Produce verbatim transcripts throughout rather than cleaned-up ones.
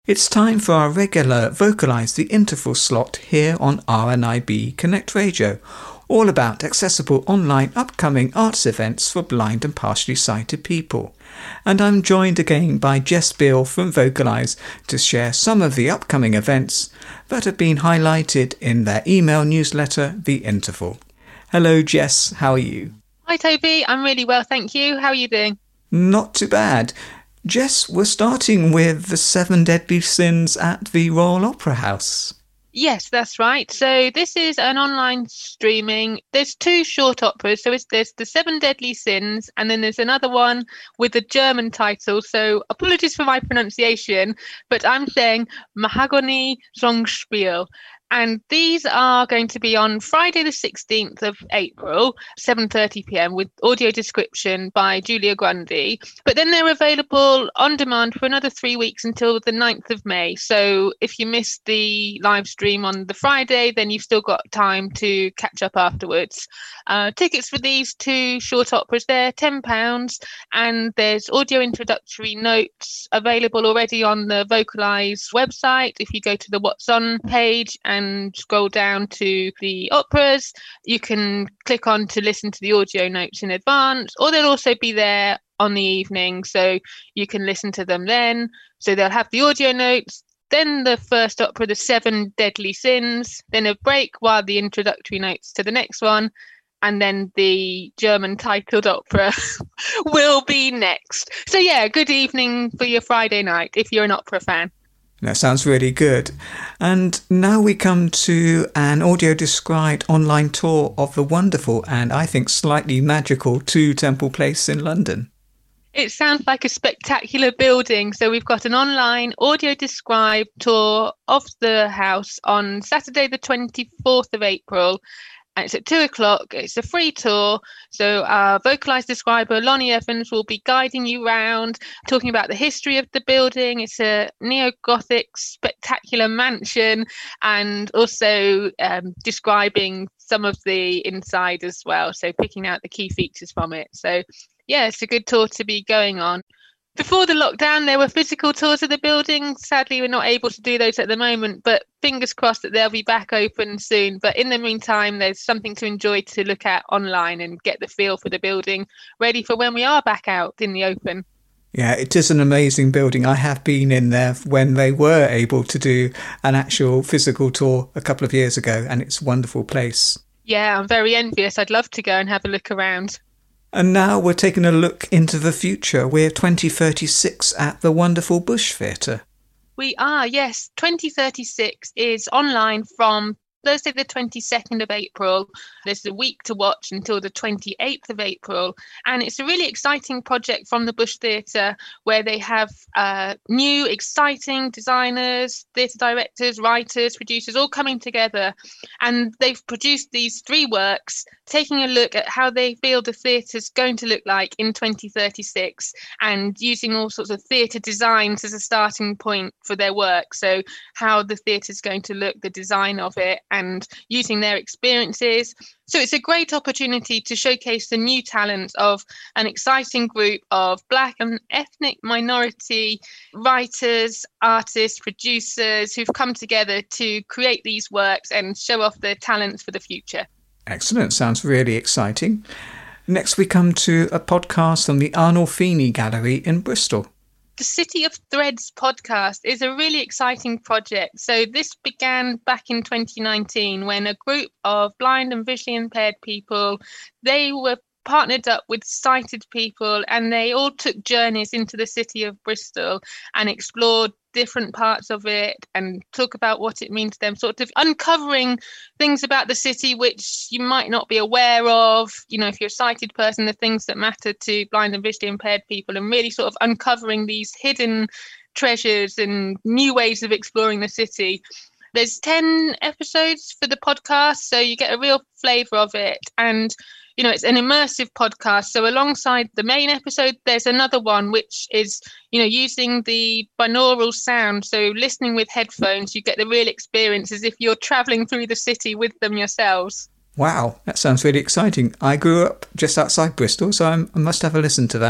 It's time for our regular Vocalise the Interval slot here on R N I B Connect Radio, all about accessible online upcoming arts events for blind and partially sighted people. And I'm joined again by Jess Beale from Vocalise to share some of the upcoming events that have been highlighted in their email newsletter, The Interval. Hello Jess, how are you? Hi Toby, I'm really well, thank you. How are you doing? Not too bad. Jess, we're starting with the Seven Deadly Sins at the Royal Opera House. Yes, that's right. So this is an online streaming. There's two short operas. So it's, there's the Seven Deadly Sins, and then there's another one with a German title. So apologies for my pronunciation, but I'm saying Mahagony Songspiel. And these are going to be on Friday the sixteenth of April, seven thirty p.m. with audio description by Julia Grundy. But then they're available on demand for another three weeks until the ninth of May. So if you missed the live stream on the Friday, then you've still got time to catch up afterwards. Uh, tickets for these two short operas, they're ten pounds, and there's audio introductory notes available already on the Vocalise website. If you go to the What's On page and and scroll down to the operas, you can click on to listen to the audio notes in advance, or they'll also be there on the evening, so you can listen to them then. So they'll have the audio notes, then the first opera, the Seven Deadly Sins, then a break while the introductory notes to the next one, and then the German titled opera will be next. So yeah, good evening for your Friday night if you're an opera fan. That sounds really good. And now we come to an audio-described online tour of the wonderful and I think slightly magical Two Temple Place in London. It sounds like a spectacular building. So we've got an online audio-described tour of the house on Saturday the twenty-fourth of April. And it's at two o'clock. It's a free tour. So our Vocalise describer, Lonnie Evans, will be guiding you around, talking about the history of the building. It's a neo-Gothic spectacular mansion, and also um, describing some of the inside as well. So picking out the key features from it. So yeah, it's a good tour to be going on. Before the lockdown, there were physical tours of the building. Sadly, we're not able to do those at the moment, but fingers crossed that they'll be back open soon. But in the meantime, there's something to enjoy to look at online and get the feel for the building, ready for when we are back out in the open. Yeah, it is an amazing building. I have been in there when they were able to do an actual physical tour a couple of years ago, and it's a wonderful place. Yeah, I'm very envious. I'd love to go and have a look around. And now we're taking a look into the future. We're twenty thirty-six at the wonderful Bush Theatre. We are, yes. twenty thirty-six is online from Thursday the twenty-second of April. There's a week to watch until the twenty-eighth of April. And it's a really exciting project from the Bush Theatre, where they have uh, new, exciting designers, theatre directors, writers, producers, all coming together. And they've produced these three works, taking a look at how they feel the theatre's going to look like in twenty thirty-six, and using all sorts of theatre designs as a starting point for their work. So how the theatre's going to look, the design of it, and using their experiences. So it's a great opportunity to showcase the new talents of an exciting group of Black and ethnic minority writers, artists, producers who've come together to create these works and show off their talents for the future. Excellent. Sounds really exciting. Next we come to a podcast from the Arnolfini Gallery in Bristol. The City of Threads podcast is a really exciting project. So this began back in twenty nineteen when a group of blind and visually impaired people, they were partnered up with sighted people, and they all took journeys into the city of Bristol and explored different parts of it and talk about what it means to them, sort of uncovering things about the city which you might not be aware of, you know, if you're a sighted person, the things that matter to blind and visually impaired people, and really sort of uncovering these hidden treasures and new ways of exploring the city. There's ten episodes for the podcast, so you get a real flavour of it. And you know, it's an immersive podcast. So alongside the main episode, there's another one which is, you know, using the binaural sound. So listening with headphones, you get the real experience as if you're travelling through the city with them yourselves. Wow, that sounds really exciting. I grew up just outside Bristol, so I'm, I must have a listen to that.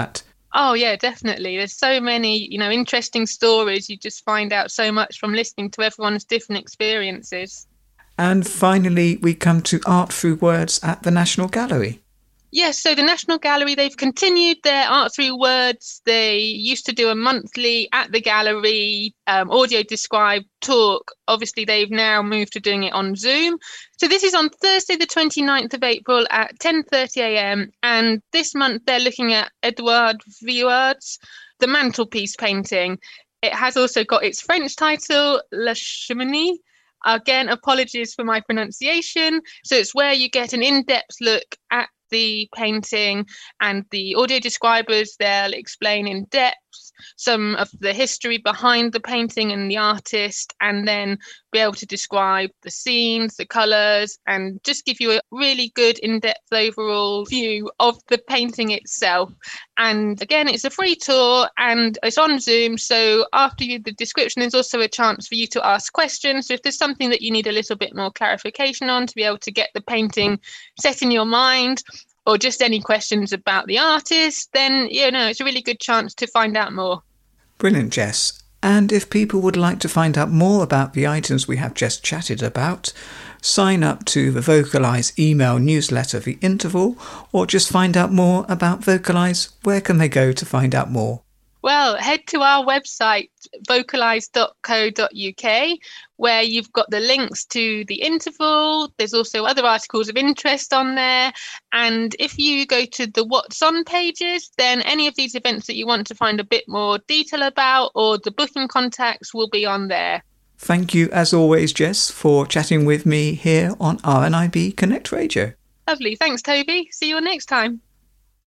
Oh yeah, definitely. There's so many, you know, interesting stories. You just find out so much from listening to everyone's different experiences. And finally, we come to Art Through Words at the National Gallery. Yes, so the National Gallery, they've continued their Art Through Words. They used to do a monthly at the gallery um, audio described talk. Obviously, they've now moved to doing it on Zoom. So this is on Thursday, the twenty-ninth of April at ten thirty a m. And this month, they're looking at Edouard Vuillard's The Mantelpiece painting. It has also got its French title, La Cheminée. Again, apologies for my pronunciation. So it's where you get an in-depth look at the painting, and the audio describers, they'll explain in depth some of the history behind the painting and the artist, and then be able to describe the scenes, the colours, and just give you a really good in-depth overall view of the painting itself. And again, it's a free tour and it's on Zoom, so after you, the description, there's also a chance for you to ask questions. So if there's something that you need a little bit more clarification on to be able to get the painting set in your mind, or just any questions about the artist, then, you know, it's a really good chance to find out more. Brilliant, Jess. And if people would like to find out more about the items we have just chatted about, sign up to the Vocalise email newsletter, The Interval, or just find out more about Vocalise, where can they go to find out more? Well, head to our website, vocalise dot co dot U K, where you've got the links to the interval. There's also other articles of interest on there. And if you go to the What's On pages, then any of these events that you want to find a bit more detail about, or the booking contacts, will be on there. Thank you, as always, Jess, for chatting with me here on R N I B Connect Radio. Lovely. Thanks, Toby. See you next time.